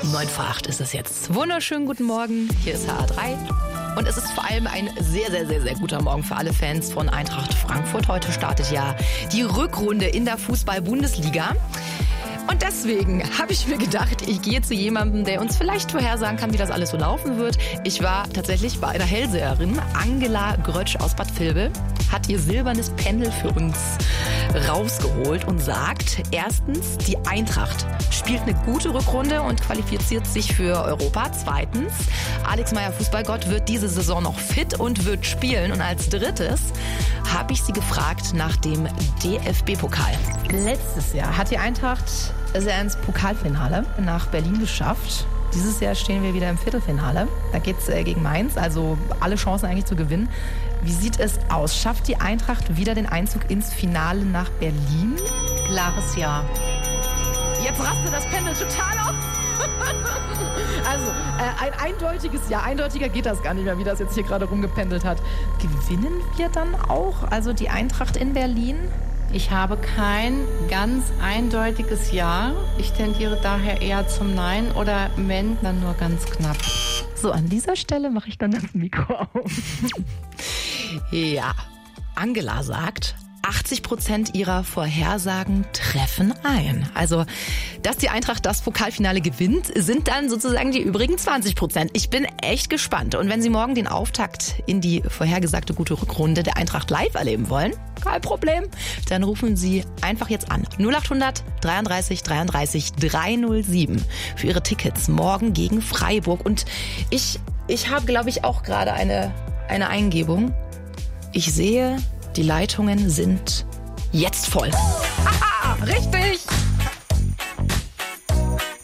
9:08 ist es jetzt. Wunderschönen guten Morgen, hier ist HR3. Und es ist vor allem ein sehr, sehr, sehr, sehr guter Morgen für alle Fans von Eintracht Frankfurt. Heute startet ja die Rückrunde in der Fußball-Bundesliga. Und deswegen habe ich mir gedacht, ich gehe zu jemandem, der uns vielleicht vorhersagen kann, wie das alles so laufen wird. Ich war tatsächlich bei einer Hellseherin, Angela Grötsch aus Bad Vilbel, hat ihr silbernes Pendel für uns rausgeholt und sagt, erstens, die Eintracht spielt eine gute Rückrunde und qualifiziert sich für Europa. Zweitens, Alex Meyer, Fußballgott, wird diese Saison noch fit und wird spielen. Und als drittes habe ich sie gefragt nach dem DFB-Pokal. Letztes Jahr hat die Eintracht es ja ins Pokalfinale nach Berlin geschafft. Dieses Jahr stehen wir wieder im Viertelfinale. Da geht es gegen Mainz, also alle Chancen eigentlich zu gewinnen. Wie sieht es aus? Schafft die Eintracht wieder den Einzug ins Finale nach Berlin? Klares Ja. Jetzt rastet das Pendel total auf. Also, ein eindeutiges Ja. Eindeutiger geht das gar nicht mehr, wie das jetzt hier gerade rumgependelt hat. Gewinnen wir dann auch? Also die Eintracht in Berlin? Ich habe kein ganz eindeutiges Ja. Ich tendiere daher eher zum Nein oder wenn, dann nur ganz knapp. So, an dieser Stelle mache ich dann das Mikro auf. Ja, Angela sagt, 80% ihrer Vorhersagen treffen ein. Also, dass die Eintracht das Pokalfinale gewinnt, sind dann sozusagen die übrigen 20%. Ich bin echt gespannt. Und wenn Sie morgen den Auftakt in die vorhergesagte gute Rückrunde der Eintracht live erleben wollen, kein Problem, dann rufen Sie einfach jetzt an. 0800 33 33 307 für Ihre Tickets morgen gegen Freiburg. Und ich habe, glaube ich, auch gerade eine Eingebung. Ich sehe, die Leitungen sind jetzt voll. Haha, richtig!